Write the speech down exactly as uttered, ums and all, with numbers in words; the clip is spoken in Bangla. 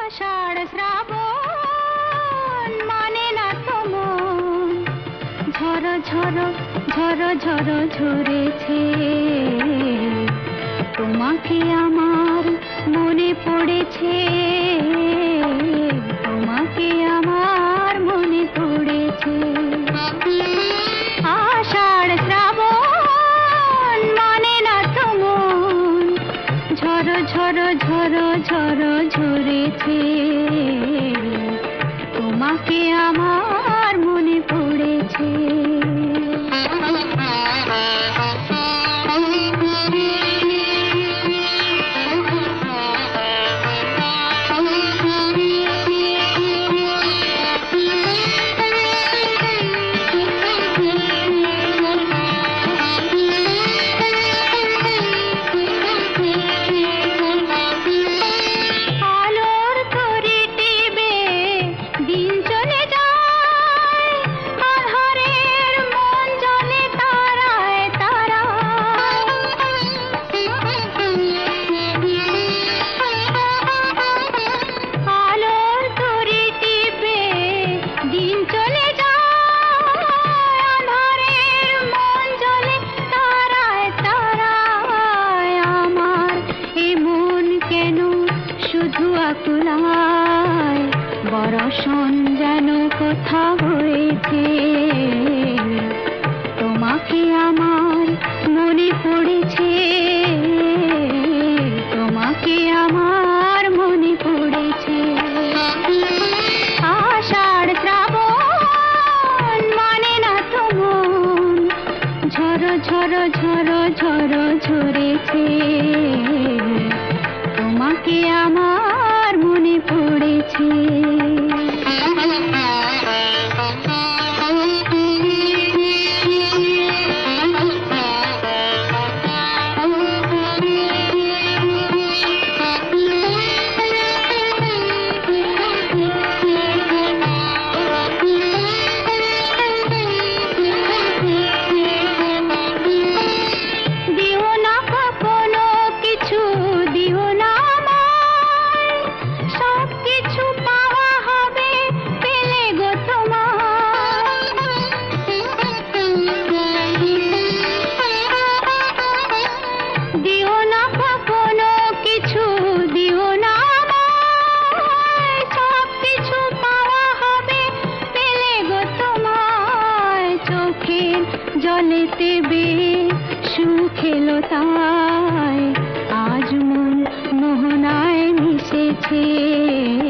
আষাঢ় শ্রাবণ মানে না তো মন, ঝড় ঝড় ঝড় ঝড় ঝরেছে। তোমাকে আমার মনে পড়েছে, তোমাকে আমার মনে পড়েছে। আষাঢ় শ্রাবণ মানে না তো মন, ঝড় ঝড় ঝড় ঝড় ঝরেছে। তোমাকে আমার মনে পড়েছে। বরষণ যেন কোথা হয়েছে, তোমাকে আমার মনে পড়েছে, তোমাকে আমার মনে পড়েছে। আষাঢ় শ্রাবণ মানে না তো মন, ঝড় ঝড় ঝড় ঝড় ঝরেছে। তোমাকে আমার মনে পড়েছে। জলেতে সুখ এলো তাই আজ মন মোহনায় মিশেছে।